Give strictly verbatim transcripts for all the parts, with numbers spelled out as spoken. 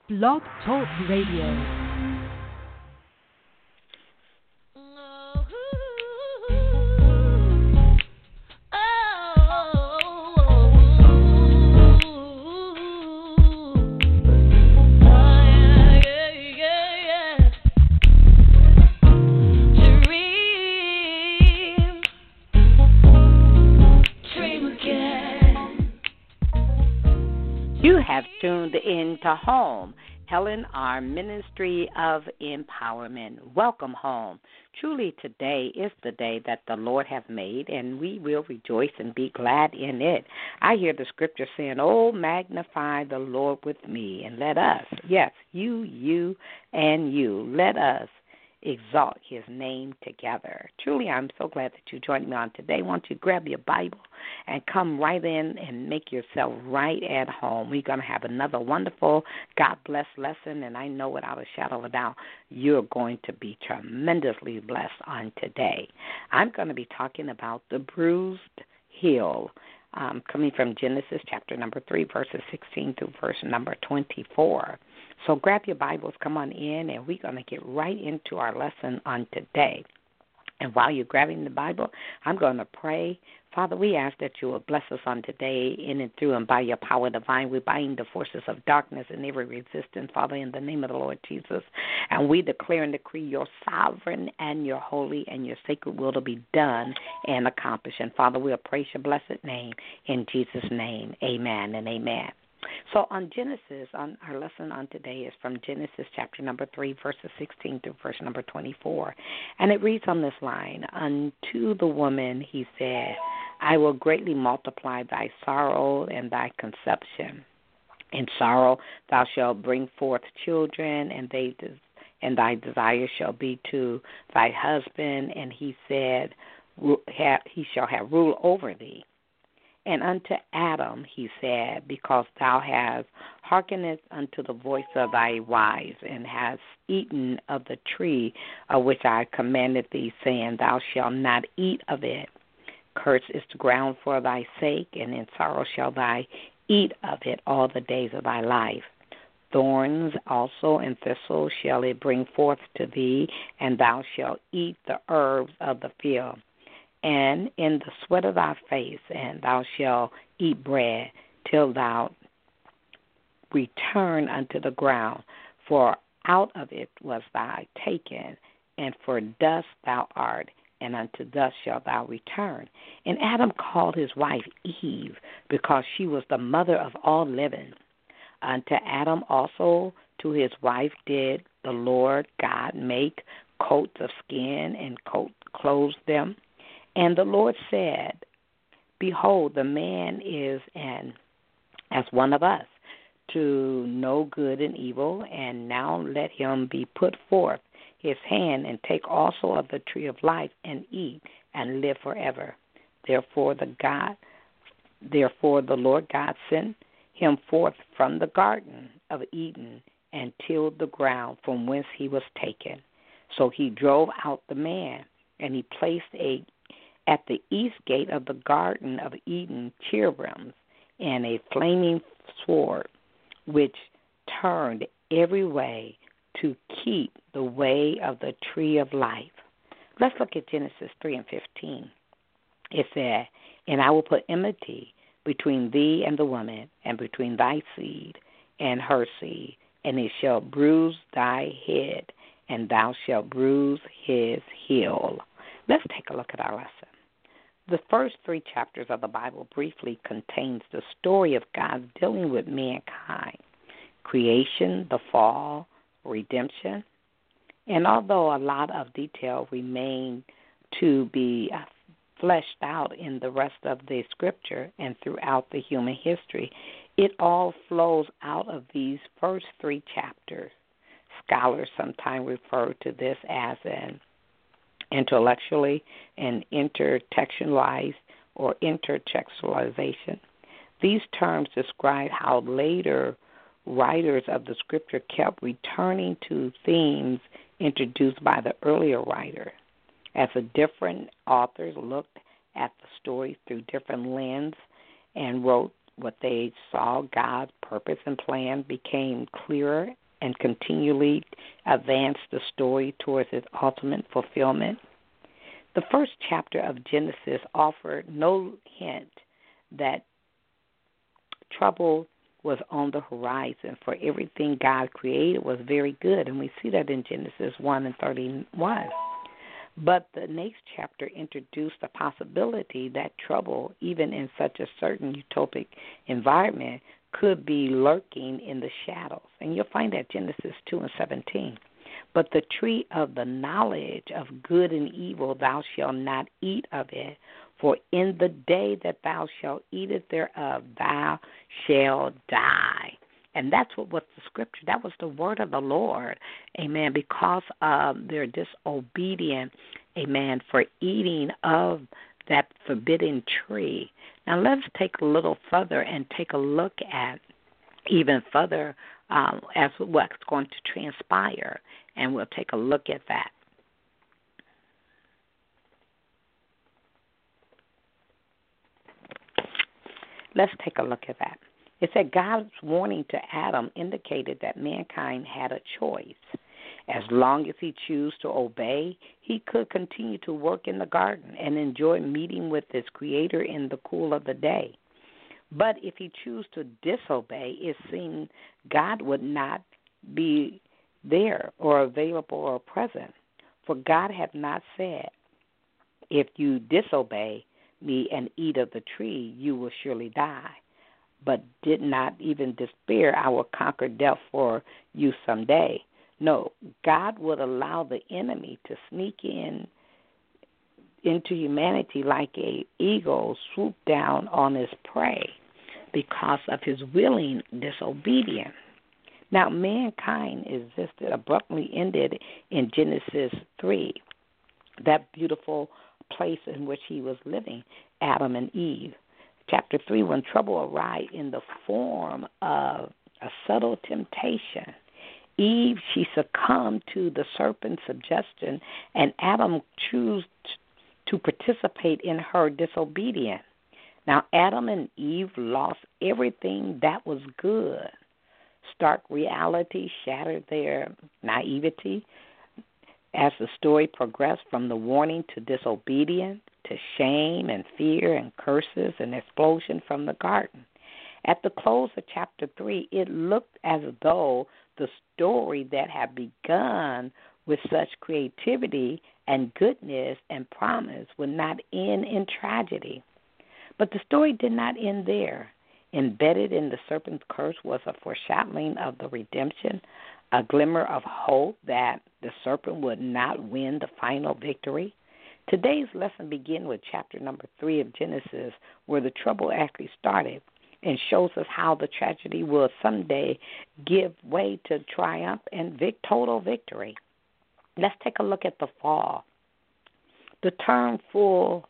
Blog Talk Radio. You have tuned into Home, Helen R. Ministry of Empowerment. Welcome home. Truly today is the day that the Lord hath made, and we will rejoice and be glad in it. I hear the scripture saying, oh, magnify the Lord with me, and let us, yes, you, you, and you, let us exalt his name together. Truly, I'm so glad that you joined me on today. Why don't you grab your Bible and come right in and make yourself right at home. We're going to have another wonderful God-blessed lesson, and I know without a shadow of a doubt you're going to be tremendously blessed on today. I'm going to be talking about the bruised heel, um, coming from Genesis chapter number three, verses sixteen through verse number twenty-four. So grab your Bibles, come on in, and we're going to get right into our lesson on today. And while you're grabbing the Bible, I'm going to pray. Father, we ask that you will bless us on today in and through and by your power divine. We bind the forces of darkness and every resistance, Father, in the name of the Lord Jesus. And we declare and decree your sovereign and your holy and your sacred will to be done and accomplished. And, Father, we'll praise your blessed name in Jesus' name. Amen and amen. So on Genesis, on our lesson on today is from Genesis chapter number three, verses sixteen through verse number twenty-four. And it reads on this line, unto the woman he said, I will greatly multiply thy sorrow and thy conception. In sorrow thou shalt bring forth children, and they and thy desire shall be to thy husband, and he said, he shall have rule over thee. And unto Adam he said, because thou hast hearkened unto the voice of thy wives, and hast eaten of the tree of which I commanded thee, saying, thou shalt not eat of it. Cursed is the ground for thy sake, and in sorrow shalt thou eat of it all the days of thy life. Thorns also and thistles shall it bring forth to thee, and thou shalt eat the herbs of the field. And in the sweat of thy face, and thou shalt eat bread, till thou return unto the ground, for out of it was thou taken, and for dust thou art, and unto dust shalt thou return. And Adam called his wife Eve, because she was the mother of all living. Unto Adam also to his wife did the Lord God make coats of skin, and coat clothes them. And the Lord said, behold, the man is an as one of us, to know good and evil, and now let him be put forth his hand, and take also of the tree of life, and eat, and live forever. Therefore the God, therefore the Lord God sent him forth from the garden of Eden, and tilled the ground from whence he was taken. So he drove out the man, and he placed a at the east gate of the garden of Eden cherubims, and a flaming sword, which turned every way to keep the way of the tree of life. Let's look at Genesis three and fifteen. It said, and I will put enmity between thee and the woman, and between thy seed and her seed, and it shall bruise thy head, and thou shalt bruise his heel. Let's take a look at our lesson. The first three chapters of the Bible briefly contains the story of God dealing with mankind, creation, the fall, redemption. And although a lot of detail remain to be fleshed out in the rest of the scripture and throughout the human history, it all flows out of these first three chapters. Scholars sometimes refer to this as an intellectually and intertextualized or intertextualization. These terms describe how later writers of the scripture kept returning to themes introduced by the earlier writer, as the different authors looked at the story through different lenses and wrote what they saw, God's purpose and plan became clearer and continually advanced the story towards its ultimate fulfillment. The first chapter of Genesis offered no hint that trouble was on the horizon, for everything God created was very good, and we see that in Genesis one and thirty-one. But the next chapter introduced the possibility that trouble, even in such a certain utopic environment, could be lurking in the shadows. And you'll find that Genesis two and seventeen. But the tree of the knowledge of good and evil, thou shalt not eat of it, for in the day that thou shalt eat it thereof, thou shalt die. And that's what was the scripture. That was the word of the Lord, amen, because of their disobedience, amen, for eating of that forbidden tree. Now let's take a little further and take a look at even further um, as what's going to transpire, and we'll take a look at that. Let's take a look at that. It said God's warning to Adam indicated that mankind had a choice. As long as he chose to obey, he could continue to work in the garden and enjoy meeting with his Creator in the cool of the day. But if he chose to disobey, it seemed God would not be there or available or present. For God had not said, if you disobey me and eat of the tree, you will surely die. But did not even despair, I will conquer death for you someday. No, God would allow the enemy to sneak in into humanity like an eagle swoop down on his prey because of his willing disobedience. Now, mankind existed abruptly ended in Genesis three, that beautiful place in which he was living, Adam and Eve. Chapter three, when trouble arrived in the form of a subtle temptation, Eve, she succumbed to the serpent's suggestion, and Adam chose to participate in her disobedience. Now, Adam and Eve lost everything that was good. Stark reality shattered their naivety as the story progressed from the warning to disobedience, to shame and fear and curses and explosion from the garden. At the close of chapter three, it looked as though the story that had begun with such creativity and goodness and promise would not end in tragedy. But the story did not end there. Embedded in the serpent's curse was a foreshadowing of the redemption, a glimmer of hope that the serpent would not win the final victory. Today's lesson begins with chapter number three of Genesis, where the trouble actually started, and shows us how the tragedy will someday give way to triumph and vic- total victory. Let's take a look at the fall. The term full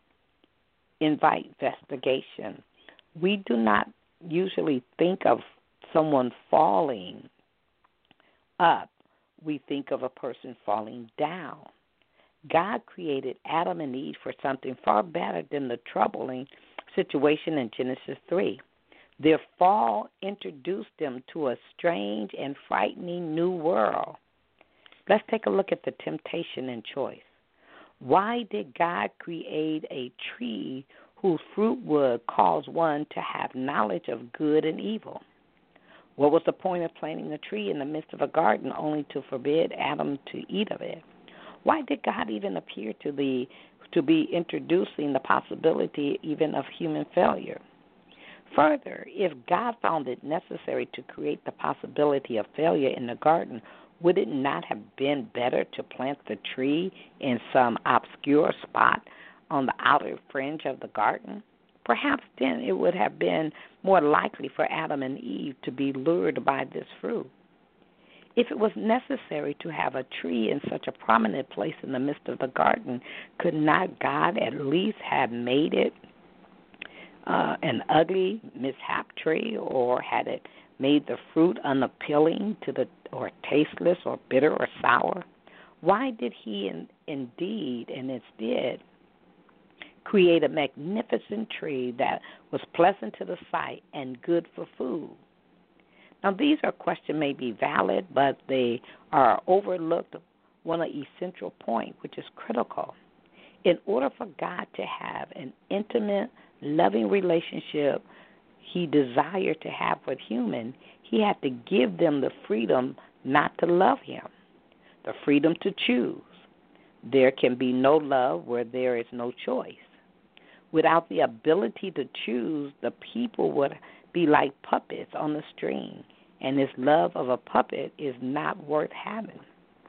invite investigation. We do not usually think of someone falling up. We think of a person falling down. God created Adam and Eve for something far better than the troubling situation in Genesis three. Their fall introduced them to a strange and frightening new world. Let's take a look at the temptation and choice. Why did God create a tree whose fruit would cause one to have knowledge of good and evil? What was the point of planting a tree in the midst of a garden only to forbid Adam to eat of it? Why did God even appear to the to be introducing the possibility even of human failure? Further, if God found it necessary to create the possibility of failure in the garden, would it not have been better to plant the tree in some obscure spot on the outer fringe of the garden? Perhaps then it would have been more likely for Adam and Eve to be lured by this fruit. If it was necessary to have a tree in such a prominent place in the midst of the garden, could not God at least have made it uh, an ugly mishap tree, or had it made the fruit unappealing to the, or tasteless or bitter or sour? Why did he in, indeed and instead create a magnificent tree that was pleasant to the sight and good for food. Now, these are questions may be valid, but they are overlooked one essential point, which is critical. In order for God to have an intimate, loving relationship he desired to have with humans, he had to give them the freedom not to love him, the freedom to choose. There can be no love where there is no choice. Without the ability to choose, the people would be like puppets on the string, and this love of a puppet is not worth having.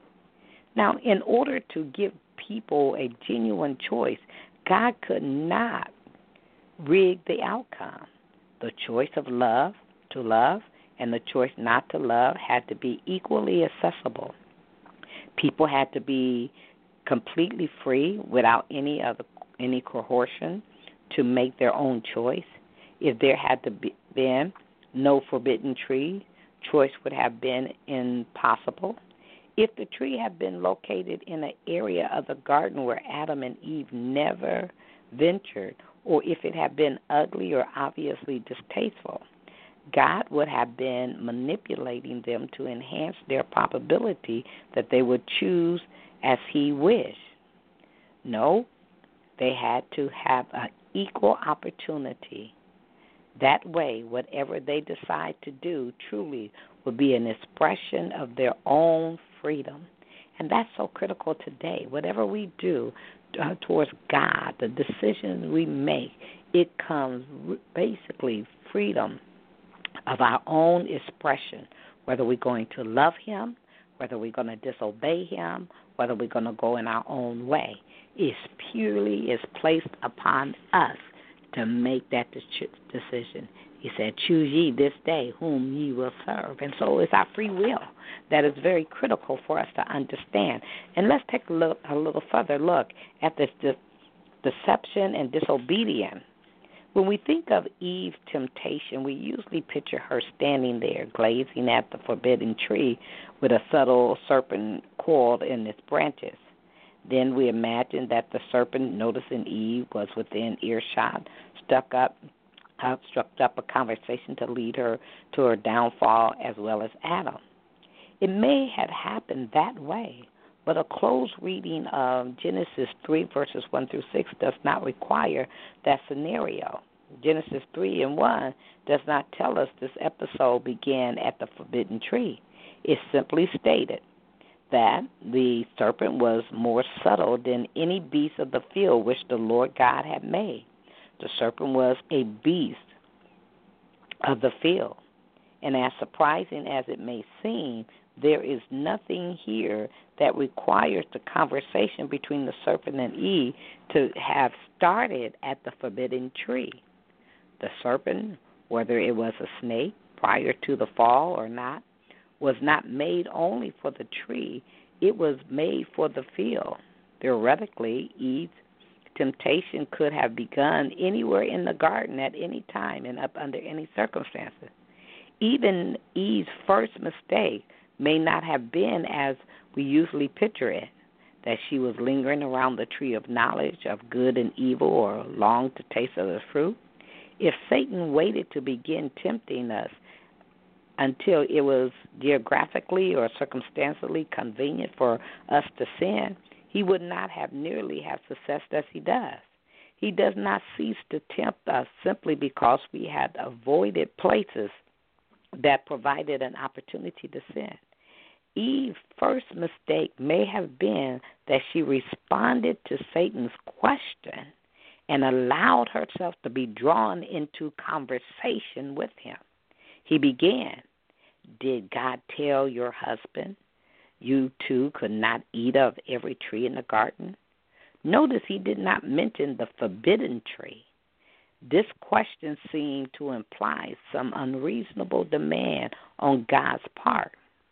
Now, in order to give people a genuine choice, God could not rig the outcome. The choice of love to love and the choice not to love had to be equally accessible. People had to be completely free without any other any coercion to make their own choice. If there had to be been no forbidden tree, choice would have been impossible. If the tree had been located in an area of the garden where Adam and Eve never ventured, or if it had been ugly or obviously distasteful, God would have been manipulating them to enhance their probability that they would choose as he wished. No, they had to have an equal opportunity. That way, whatever they decide to do truly will be an expression of their own freedom. And that's so critical today. Whatever we do uh, towards God, the decisions we make, it comes basically freedom of our own expression, whether we're going to love him, whether we're going to disobey him, whether we're going to go in our own way. It's purely is placed upon us to make that decision. He said, choose ye this day whom ye will serve. And so it's our free will that is very critical for us to understand. And let's take a, look, a little further look at this de- deception and disobedience. When we think of Eve's temptation, we usually picture her standing there, gazing at the forbidden tree with a subtle serpent coiled in its branches. Then we imagine that the serpent, noticing Eve was within earshot, stuck up, uh, struck up a conversation to lead her to her downfall, as well as Adam. It may have happened that way, but a close reading of Genesis three, verses one through six does not require that scenario. Genesis three and one does not tell us this episode began at the forbidden tree. It simply stated that the serpent was more subtle than any beast of the field which the Lord God had made. The serpent was a beast of the field. And as surprising as it may seem, there is nothing here that requires the conversation between the serpent and Eve to have started at the forbidden tree. The serpent, whether it was a snake prior to the fall or not, was not made only for the tree, it was made for the field. Theoretically, Eve's temptation could have begun anywhere in the garden at any time and up under any circumstances. Even Eve's first mistake may not have been as we usually picture it, that she was lingering around the tree of knowledge of good and evil or longed to taste of the fruit. If Satan waited to begin tempting us until it was geographically or circumstantially convenient for us to sin, he would not have nearly have success as he does. He does not cease to tempt us simply because we had avoided places that provided an opportunity to sin. Eve's first mistake may have been that she responded to Satan's question and allowed herself to be drawn into conversation with him. He began, "Did God tell your husband you two could not eat of every tree in the garden?" Notice he did not mention the forbidden tree. This question seemed to imply some unreasonable demand on God's part.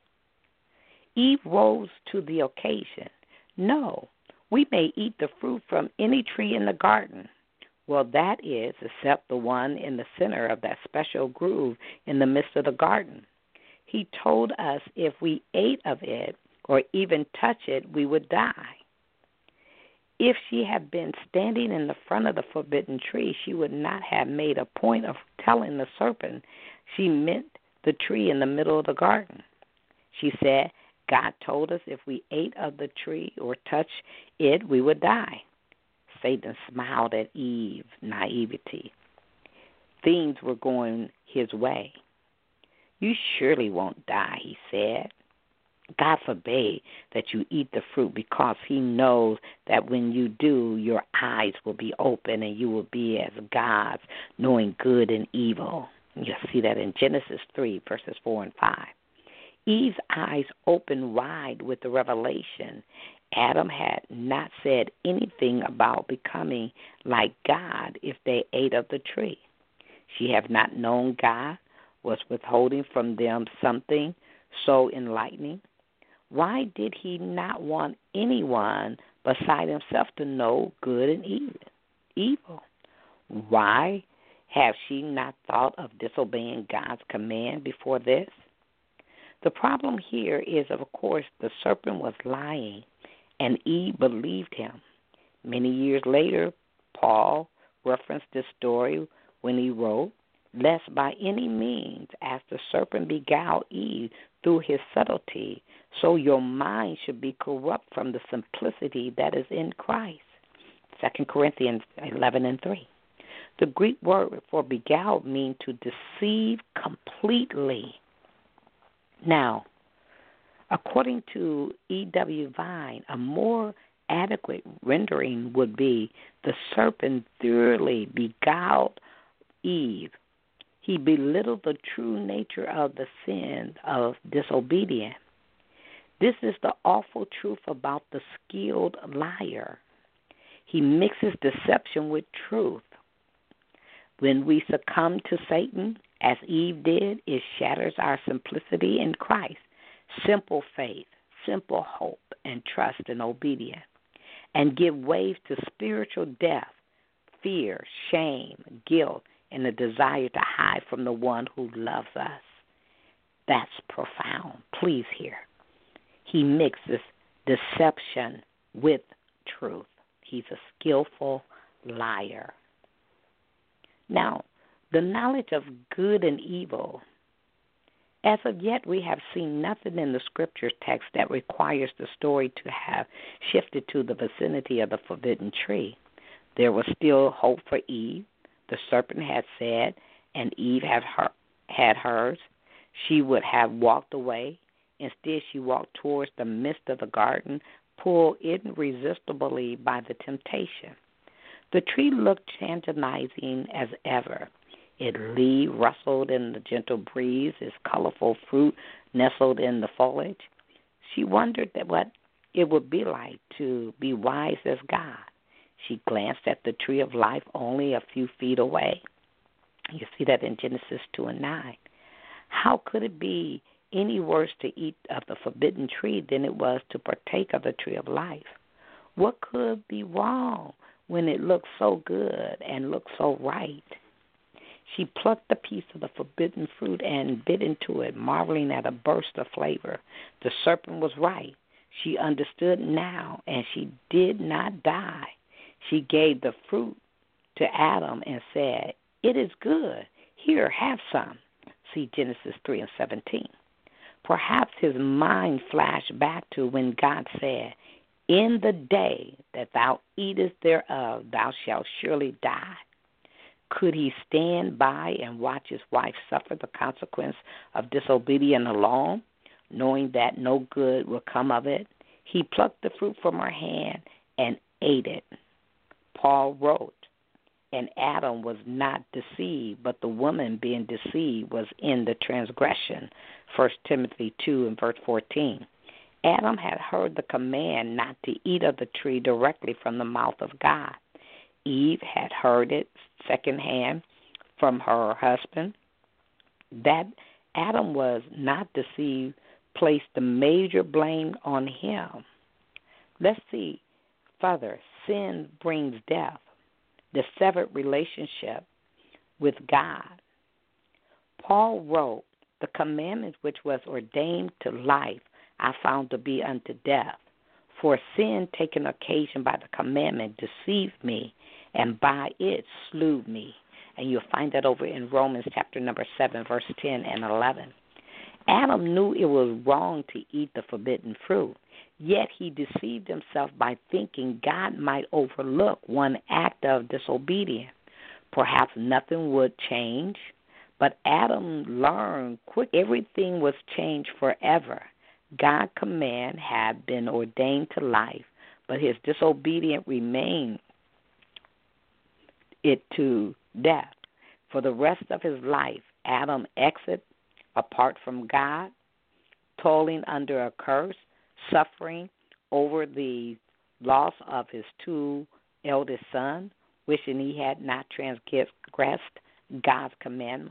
Eve rose to the occasion. "No, we may eat the fruit from any tree in the garden." Well, that is, except the one in the center of that special grove in the midst of the garden. He told us if we ate of it or even touch it, we would die. If she had been standing in the front of the forbidden tree, she would not have made a point of telling the serpent she meant the tree in the middle of the garden. She said, God told us if we ate of the tree or touched it, we would die. Satan smiled at Eve's naivety. Things were going his way. You surely won't die, he said. God forbade that you eat the fruit, because he knows that when you do, your eyes will be open and you will be as gods, knowing good and evil. You'll see that in Genesis three, verses four and five. Eve's eyes opened wide with the revelation. Adam had not said anything about becoming like God if they ate of the tree. She had not known God was withholding from them something so enlightening. Why did he not want anyone beside himself to know good and evil? Why have she not thought of disobeying God's command before this? The problem here is, of course, the serpent was lying, and Eve believed him. Many years later, Paul referenced this story when he wrote, lest by any means, as the serpent beguiled Eve through his subtlety, so your mind should be corrupt from the simplicity that is in Christ. Second Corinthians eleven and three. The Greek word for beguiled means to deceive completely. Now, according to E W Vine, a more adequate rendering would be the serpent thoroughly beguiled Eve. He belittled the true nature of the sin of disobedience. This is the awful truth about the skilled liar. He mixes deception with truth. When we succumb to Satan, as Eve did, it shatters our simplicity in Christ, simple faith, simple hope, and trust and obedience, and give way to spiritual death, fear, shame, guilt, and the desire to hide from the one who loves us. That's profound. Please hear. He mixes deception with truth. He's a skillful liar. Now, the knowledge of good and evil. As of yet, we have seen nothing in the scripture text that requires the story to have shifted to the vicinity of the forbidden tree. There was still hope for Eve. The serpent had said, and Eve had, her, had hers, she would have walked away. Instead, she walked towards the midst of the garden, pulled irresistibly by the temptation. The tree looked tantalizing as ever. Its leaves rustled in the gentle breeze, its colorful fruit nestled in the foliage. She wondered that what it would be like to be wise as God. She glanced at the tree of life only a few feet away. You see that in Genesis two and nine. How could it be any worse to eat of the forbidden tree than it was to partake of the tree of life? What could be wrong when it looked so good and looked so right? She plucked a piece of the forbidden fruit and bit into it, marveling at a burst of flavor. The serpent was right. She understood now, and she did not die. She gave the fruit to Adam and said, "It is good. Here, have some." See Genesis three and seventeen. Perhaps his mind flashed back to when God said, "In the day that thou eatest thereof, thou shalt surely die." Could he stand by and watch his wife suffer the consequence of disobedience alone, knowing that no good would come of it? He plucked the fruit from her hand and ate it. Paul wrote, and Adam was not deceived, but the woman being deceived was in the transgression. First Timothy two and verse fourteen. Adam had heard the command not to eat of the tree directly from the mouth of God. Eve had heard it secondhand from her husband. That Adam was not deceived placed the major blame on him. Let's see further. Sin brings death, the severed relationship with God. Paul wrote, "The commandment which was ordained to life I found to be unto death. For sin taken occasion by the commandment deceived me, and by it slew me. And you'll find that over in Romans chapter number seven, verse ten and eleven. Adam knew it was wrong to eat the forbidden fruit, yet he deceived himself by thinking God might overlook one act of disobedience. Perhaps nothing would change, but Adam learned quick everything was changed forever. God's command had been ordained to life, but his disobedience remained it to death. For the rest of his life, Adam exited apart from God, toiling under a curse, suffering over the loss of his two eldest sons, wishing he had not transgressed God's commandment.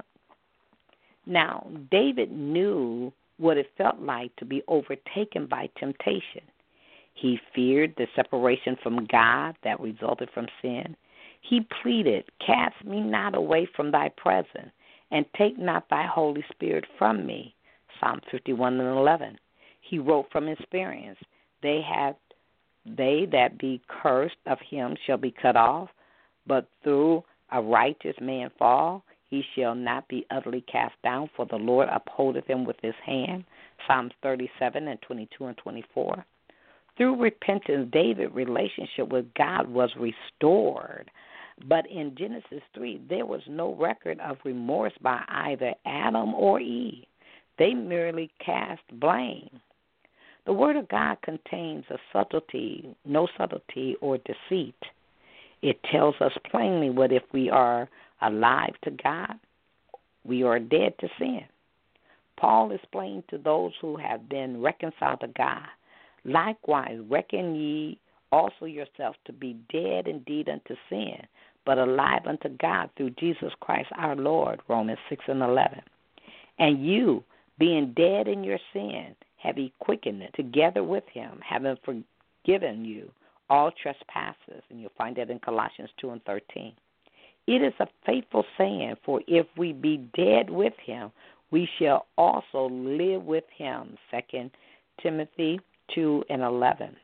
Now, David knew what it felt like to be overtaken by temptation. He feared the separation from God that resulted from sin. He pleaded, "Cast me not away from thy presence, and take not thy Holy Spirit from me." Psalm fifty-one and eleven. He wrote from experience, They have they that be cursed of him shall be cut off, but through a righteous man fall, he shall not be utterly cast down, for the Lord upholdeth him with his hand. Psalms thirty-seven and twenty-two and twenty-four. Through repentance, David's relationship with God was restored. But in Genesis three, there was no record of remorse by either Adam or Eve. They merely cast blame. The Word of God contains a subtlety, no subtlety or deceit. It tells us plainly what if we are alive to God, we are dead to sin. Paul explained to those who have been reconciled to God, "Likewise reckon ye also yourselves to be dead indeed unto sin, but alive unto God through Jesus Christ our Lord," Romans six and eleven. "And you, being dead in your sin, have he quickened it together with him, having forgiven you all trespasses," and you'll find that in Colossians two and thirteen. It is a faithful saying, for if we be dead with him, we shall also live with him, Second Timothy two and eleven.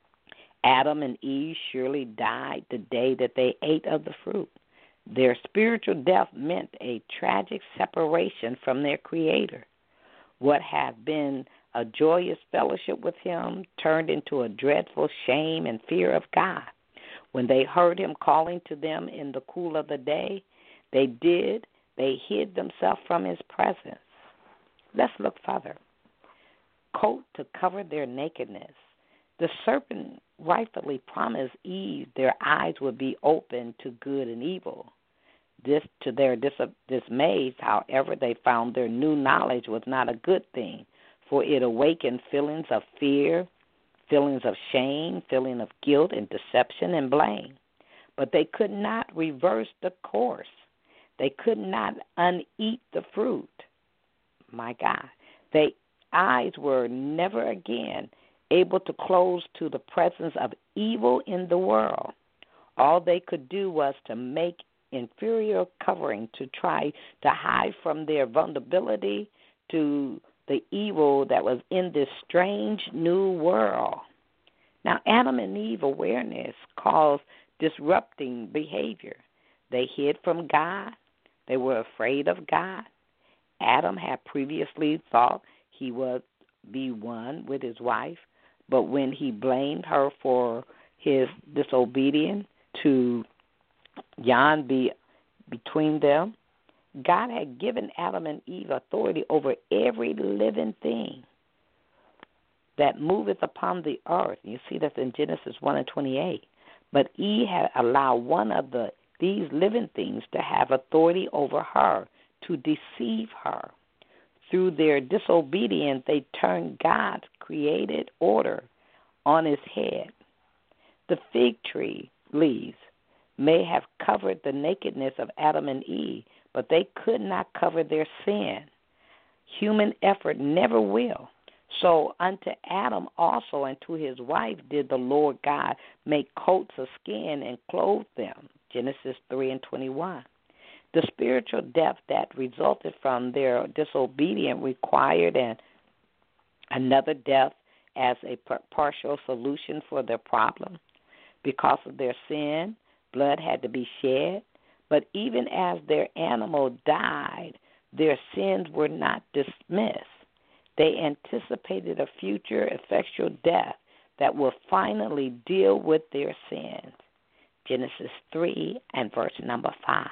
Adam and Eve surely died the day that they ate of the fruit. Their spiritual death meant a tragic separation from their Creator. What had been a joyous fellowship with him turned into a dreadful shame and fear of God. When they heard him calling to them in the cool of the day, they did, they hid themselves from his presence. Let's look further. Coat to cover their nakedness. The serpent rightfully promised Eve their eyes would be open to good and evil. This, to their dis- dismay, however, they found their new knowledge was not a good thing, for it awakened feelings of fear, feelings of shame, feeling of guilt and deception and blame. But they could not reverse the course. They could not uneat the fruit. My God. Their eyes were never again able to close to the presence of evil in the world. All they could do was to make inferior covering to try to hide from their vulnerability to the evil that was in this strange new world. Now, Adam and Eve awareness caused disrupting behavior. They hid from God. They were afraid of God. Adam had previously thought he would be one with his wife, but when he blamed her for his disobedience to Yan be between them, God had given Adam and Eve authority over every living thing that moveth upon the earth. You see that in Genesis one and twenty-eight. But Eve had allowed one of the these living things to have authority over her, to deceive her. Through their disobedience, they turned God's created order on its head. The fig tree leaves may have covered the nakedness of Adam and Eve, but they could not cover their sin. Human effort never will. So unto Adam also and to his wife did the Lord God make coats of skin and clothe them. Genesis three and twenty-one. The spiritual death that resulted from their disobedience required an, another death as a partial solution for their problem. Because of their sin, blood had to be shed. But even as their animal died, their sins were not dismissed. They anticipated a future effectual death that will finally deal with their sins. Genesis three and verse number five.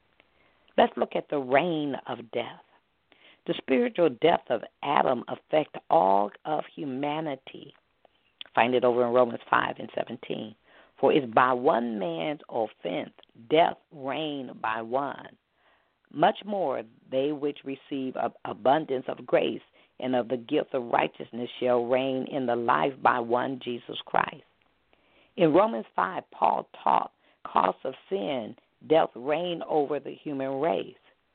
Let's look at the reign of death. The spiritual death of Adam affected all of humanity. Find it over in Romans five and seventeen. For it's by one man's offense death reigned by one. Much more they which receive abundance of grace and of the gift of righteousness shall reign in the life by one Jesus Christ. In Romans five, Paul taught, cause of sin, death reigned over the human race.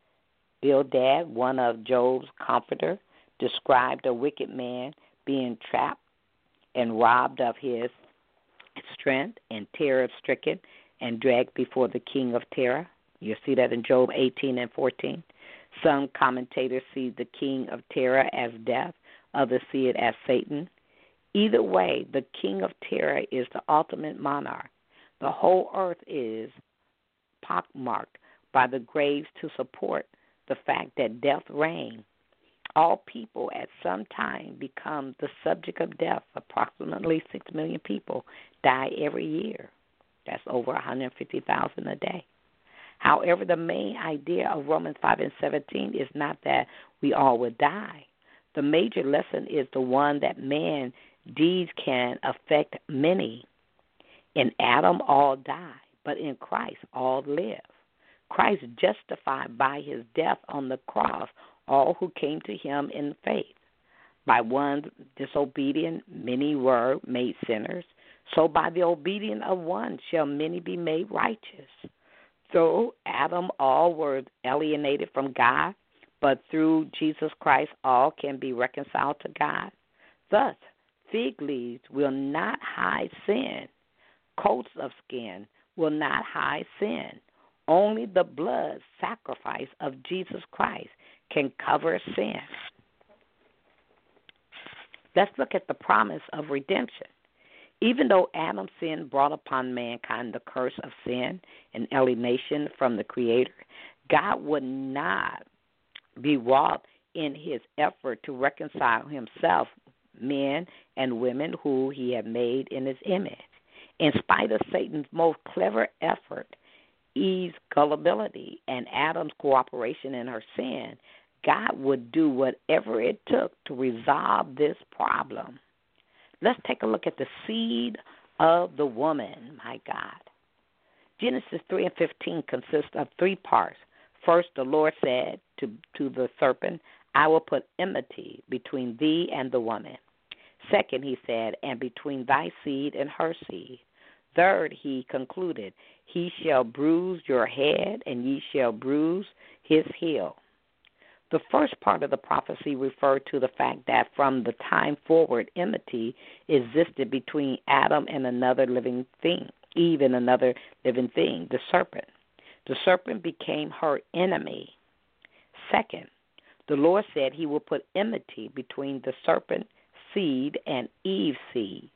Bildad, one of Job's comforter, described a wicked man being trapped and robbed of his strength and terror-stricken and dragged before the king of terror. You'll see that in Job eighteen and fourteen. Some commentators see the king of terror as death. Others see it as Satan. Either way, the king of terror is the ultimate monarch. The whole earth is pockmarked by the graves to support the fact that death reigns. All people at some time become the subject of death. Approximately six million people die every year. That's over one hundred fifty thousand a day. However, the main idea of Romans five and seventeen is not that we all would die. The major lesson is the one that man's deeds can affect many. In Adam, all die, but in Christ, all live. Christ justified by his death on the cross all who came to him in faith. By one disobedient, many were made sinners. So by the obedience of one shall many be made righteous. Through Adam, all were alienated from God, but through Jesus Christ, all can be reconciled to God. Thus, fig leaves will not hide sin. Coats of skin will not hide sin. Only the blood sacrifice of Jesus Christ can cover sin. Let's look at the promise of redemption. Even though Adam's sin brought upon mankind the curse of sin and alienation from the Creator, God would not be wrought in his effort to reconcile himself, men and women who he had made in his image. In spite of Satan's most clever effort, Eve's gullibility, and Adam's cooperation in her sin, God would do whatever it took to resolve this problem. Let's take a look at the seed of the woman, my God. Genesis three and fifteen consists of three parts. First, the Lord said to, to the serpent, I will put enmity between thee and the woman. Second, he said, and between thy seed and her seed. Third, he concluded, he shall bruise your head, and ye shall bruise his heel. The first part of the prophecy referred to the fact that from the time forward, enmity existed between Adam and another living thing, Eve and another living thing, the serpent. The serpent became her enemy. Second, the Lord said he will put enmity between the serpent seed and Eve's seed.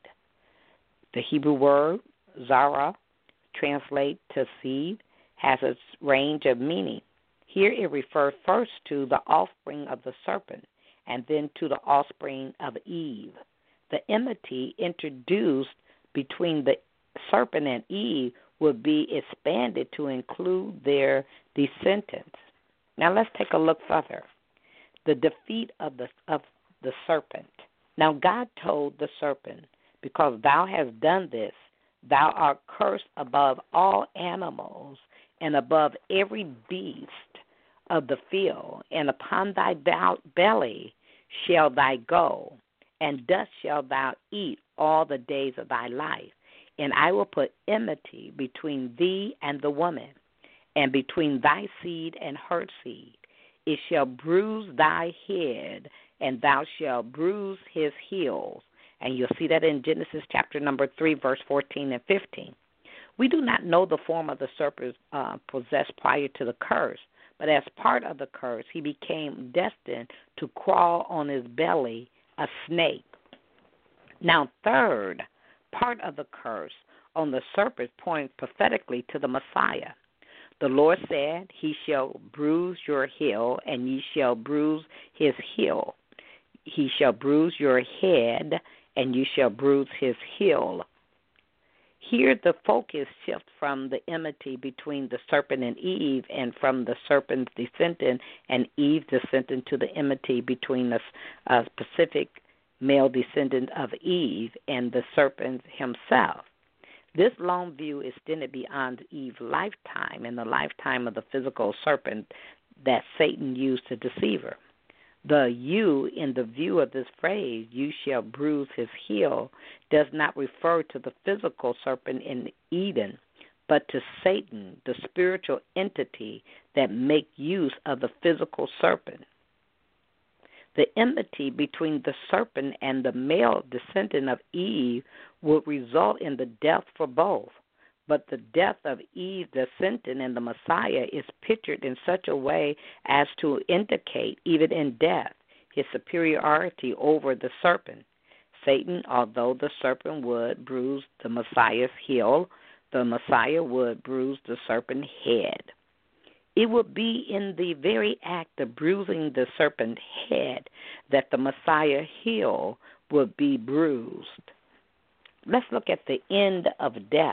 The Hebrew word, zara, translate to seed, has a range of meaning. Here it refers first to the offspring of the serpent and then to the offspring of Eve. The enmity introduced between the serpent and Eve will be expanded to include their descendants. Now let's take a look further. The defeat of the of the serpent. Now God told the serpent, because thou hast done this, thou art cursed above all animals and above every beast of the field, and upon thy belly shall thou go, and dust shalt thou eat all the days of thy life. And I will put enmity between thee and the woman, and between thy seed and her seed. It shall bruise thy head, and thou shalt bruise his heels. And you'll see that in Genesis chapter number three, verse fourteen and fifteen. We do not know the form of the serpent uh, possessed prior to the curse, but as part of the curse, he became destined to crawl on his belly, a snake. Now, third part of the curse on the serpent points prophetically to the Messiah. The Lord said, He shall bruise your heel, and ye shall bruise his heel. He shall bruise your head, and you shall bruise his heel. Here the focus shifts from the enmity between the serpent and Eve, and from the serpent's descendant and Eve's descendant to the enmity between the uh, specific male descendant of Eve and the serpent himself. This long view extended beyond Eve's lifetime and the lifetime of the physical serpent that Satan used to deceive her. The you in the view of this phrase, you shall bruise his heel, does not refer to the physical serpent in Eden, but to Satan, the spiritual entity that makes use of the physical serpent. The enmity between the serpent and the male descendant of Eve would result in the death for both. But the death of Eve's descendant and the Messiah is pictured in such a way as to indicate, even in death, his superiority over the serpent. Satan, although the serpent would bruise the Messiah's heel, the Messiah would bruise the serpent's head. It would be in the very act of bruising the serpent's head that the Messiah's heel would be bruised. Let's look at the end of death.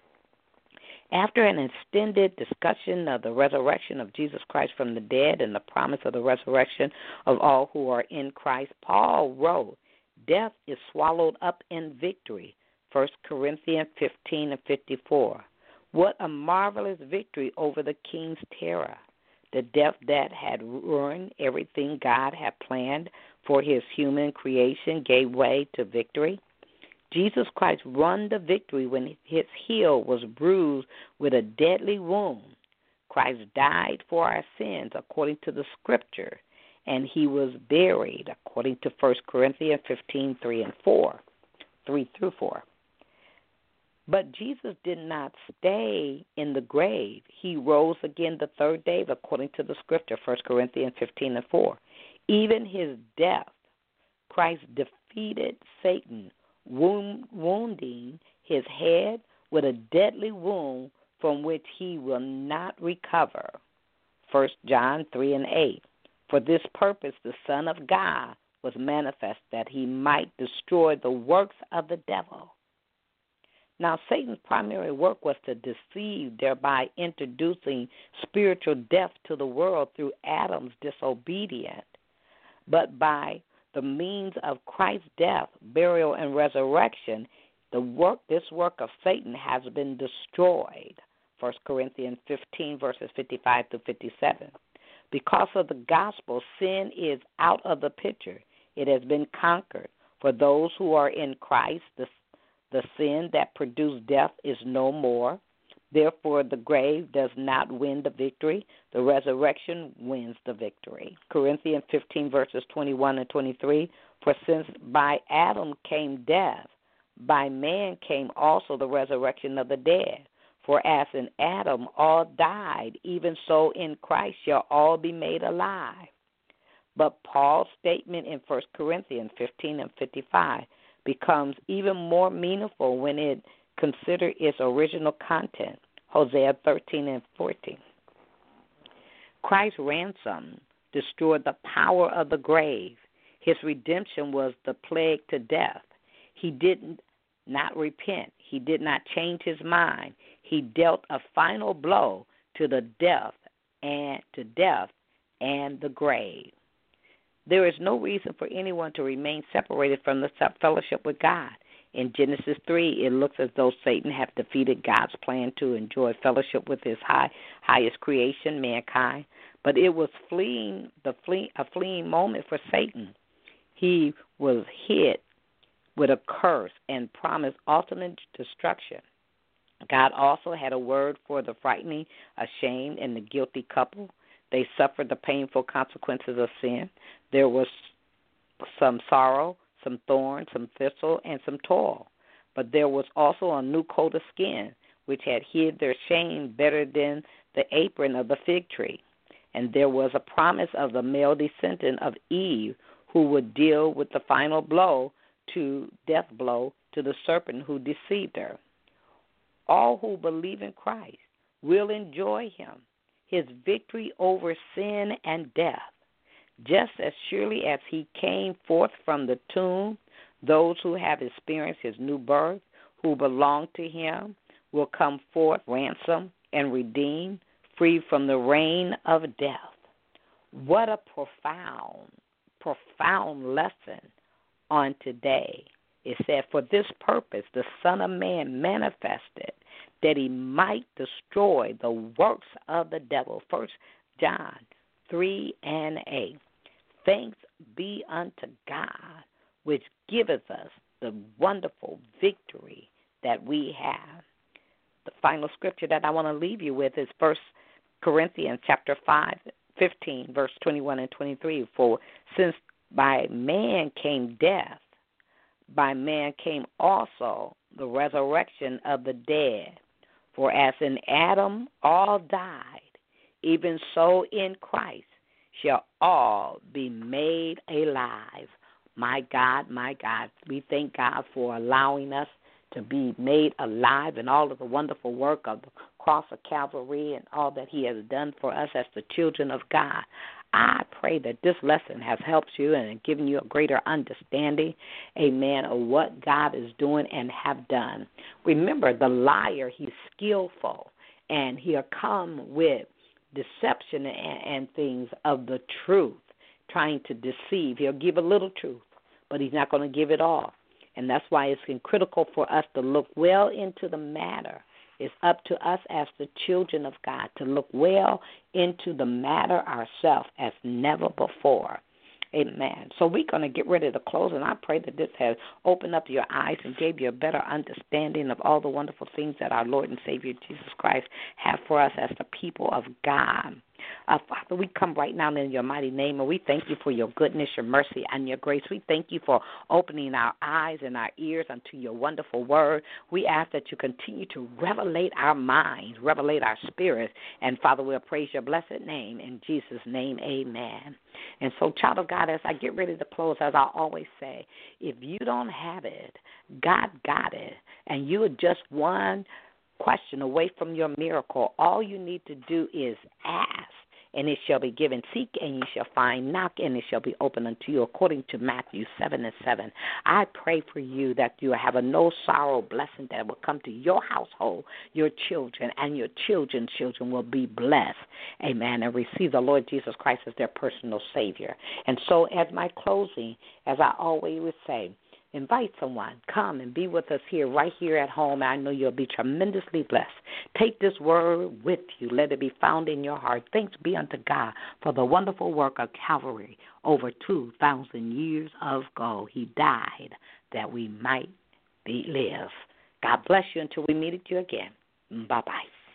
After an extended discussion of the resurrection of Jesus Christ from the dead and the promise of the resurrection of all who are in Christ, Paul wrote, death is swallowed up in victory, First Corinthians fifteen and fifty-four. What a marvelous victory over the king's terror. The death that had ruined everything God had planned for his human creation gave way to victory. Jesus Christ won the victory when his heel was bruised with a deadly wound. Christ died for our sins according to the Scripture, and he was buried according to First Corinthians fifteen, three and four, three through four. But Jesus did not stay in the grave. He rose again the third day according to the Scripture, First Corinthians fifteen and four. Even his death, Christ defeated Satan, wound, wounding his head with a deadly wound from which he will not recover. First John three and eight. For this purpose the Son of God was manifest, that he might destroy the works of the devil. Now, Satan's primary work was to deceive, thereby introducing spiritual death to the world through Adam's disobedience. But by the means of Christ's death, burial, and resurrection, the work, this work of Satan has been destroyed. First Corinthians fifteen, verses fifty-five to fifty-seven. Because of the gospel, sin is out of the picture. It has been conquered. For those who are in Christ, the The sin that produced death is no more. Therefore, the grave does not win the victory. The resurrection wins the victory. Corinthians fifteen, verses twenty-one and twenty-three. For since by Adam came death, by man came also the resurrection of the dead. For as in Adam all died, even so in Christ shall all be made alive. But Paul's statement in First Corinthians fifteen and fifty-five becomes even more meaningful when it considers its original content, Hosea thirteen and fourteen. Christ's ransom destroyed the power of the grave. His redemption was the plague to death. He did not repent. He did not change his mind. He dealt a final blow to the death and to death and the grave. There is no reason for anyone to remain separated from the fellowship with God. In Genesis three, it looks as though Satan had defeated God's plan to enjoy fellowship with his high, highest creation, mankind. But it was fleeing the flee, a fleeing moment for Satan. He was hit with a curse and promised ultimate destruction. God also had a word for the frightening, ashamed, and the guilty couple. They suffered the painful consequences of sin. There was some sorrow, some thorn, some thistle, and some toil. But there was also a new coat of skin, which had hid their shame better than the apron of the fig tree. And there was a promise of the male descendant of Eve who would deal with the final blow to death blow to the serpent who deceived her. All who believe in Christ will enjoy him, his victory over sin and death. Just as surely as he came forth from the tomb, those who have experienced his new birth, who belong to him, will come forth ransomed and redeemed, free from the reign of death. What a profound, profound lesson on today. It said, for this purpose the Son of Man manifested, that he might destroy the works of the devil. First John three and eight. Thanks be unto God, which giveth us the wonderful victory that we have. The final scripture that I want to leave you with is First Corinthians chapter five, fifteen, verse twenty-one and twenty-three. For since by man came death, by man came also the resurrection of the dead. For as in Adam all died, even so in Christ shall all be made alive. My God, my God, we thank God for allowing us to be made alive and all of the wonderful work of the cross of Calvary and all that he has done for us as the children of God. I pray that this lesson has helped you and given you a greater understanding, amen, of what God is doing and have done. Remember, the liar, he's skillful, and he'll come with deception and, and things of the truth, trying to deceive. He'll give a little truth, but he's not going to give it all. And that's why it's critical for us to look well into the matter. It's up to us as the children of God to look well into the matter ourselves as never before. Amen. So we're going to get ready to close, and I pray that this has opened up your eyes and gave you a better understanding of all the wonderful things that our Lord and Savior Jesus Christ have for us as the people of God. Uh, Father, we come right now in your mighty name, and we thank you for your goodness, your mercy, and your grace. We thank you for opening our eyes and our ears unto your wonderful word. We ask that you continue to revelate our minds, revelate our spirits, and, Father, we'll praise your blessed name. In Jesus' name, amen. And so, child of God, as I get ready to close, as I always say, if you don't have it, God got it, and you are just one question away from your miracle. All you need to do is ask, and it shall be given. Seek, and you shall find. Knock, and it shall be opened unto you, according to Matthew seven and seven. I pray for you that you have a no sorrow blessing that will come to your household, your children, and your children's children will be blessed. Amen. And receive the Lord Jesus Christ as their personal Savior. And so, as my closing, as I always would say, invite someone. Come and be with us here, right here at home. I know you'll be tremendously blessed. Take this word with you. Let it be found in your heart. Thanks be unto God for the wonderful work of Calvary over two thousand years ago. He died that we might be live. God bless you until we meet you again. Bye-bye.